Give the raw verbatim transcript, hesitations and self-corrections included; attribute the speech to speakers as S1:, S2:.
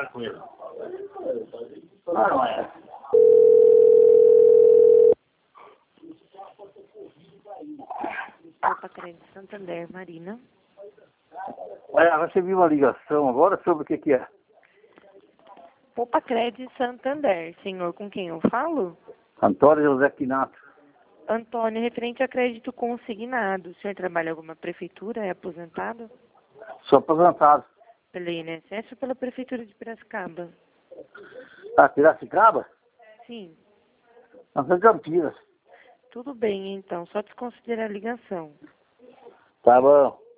S1: com ele. Não, não é.
S2: Opa, Crédito Santander, Marina.
S1: Olha, recebi uma ligação agora sobre o que que é.
S2: Opa, Crédito Santander, senhor, com quem eu falo?
S1: Antônio José Quinato.
S2: Antônio, referente a crédito consignado. O senhor trabalha em alguma prefeitura? É aposentado?
S1: Sou aposentado.
S2: Pela I N S S ou pela prefeitura de Piracicaba?
S1: Ah, Piracicaba?
S2: Sim.
S1: Nós somos Campinas.
S2: Tudo bem, então. Só desconsiderar a ligação.
S1: Tá bom.